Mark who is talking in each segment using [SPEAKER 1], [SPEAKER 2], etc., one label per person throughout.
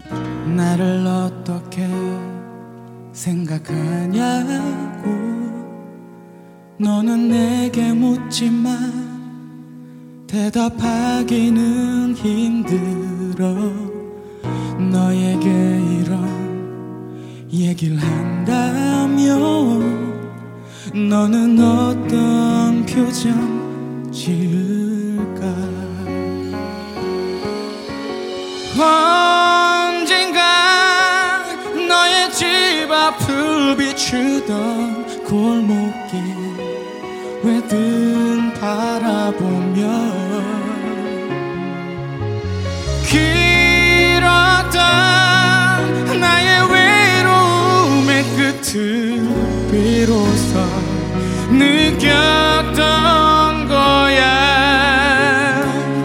[SPEAKER 1] 나를 어떻게 생각하냐고 너는 내게 묻지만 대답하기는 힘들어. 너에게 이런 얘기를 한다면 너는 어떤 표정 지을까? 언젠가 너의 집 앞을 비추던 골목길 외등 바라보며 길었던 나의 외로움의 끝을 비로소 느꼈던 거야.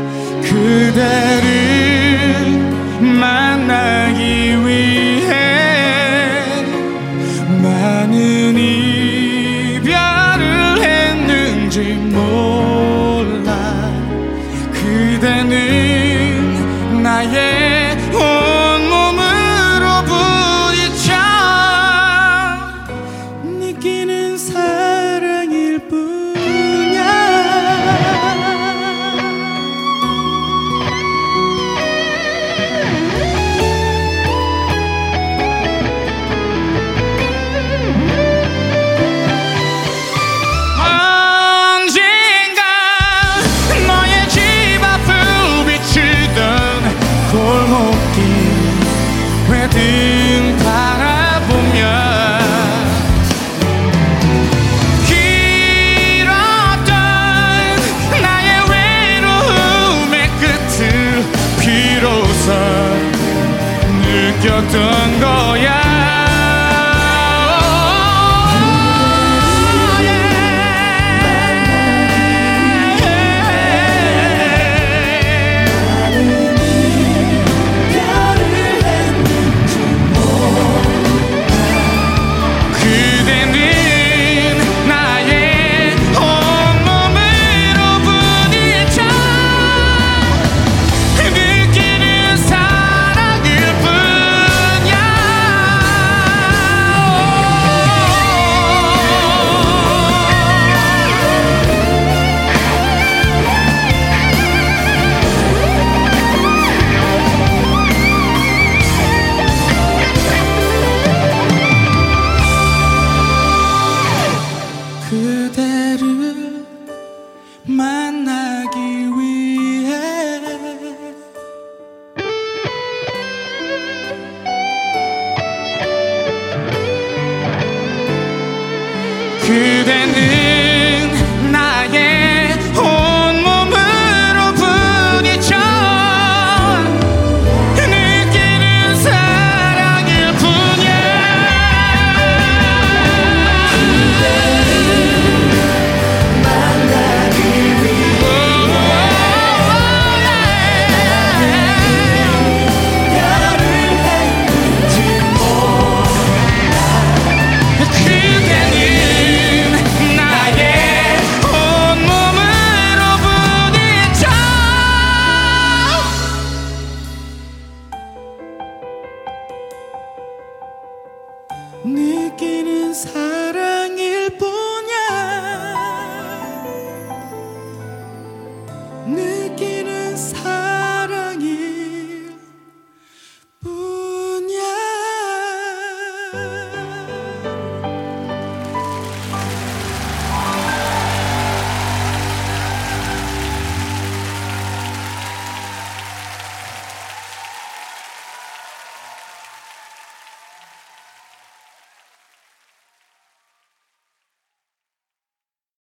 [SPEAKER 1] 그대를 만나기 위해 많은 이별을 했는지 몰라. 그대는 나의 온몸으로 부딪혀 느끼는 사랑일 뿐이야. 언젠가 너의 집 앞을 비추던 골목길 외등 바라보며 길었던 나의 외로움의 끝을 비로소 느꼈던 거야. 그대를 만나기 위해 그대는 나의 온몸으로 부딪혀 느끼는 사랑일 뿐이야. 느끼는 사랑일 뿐이야. 느끼는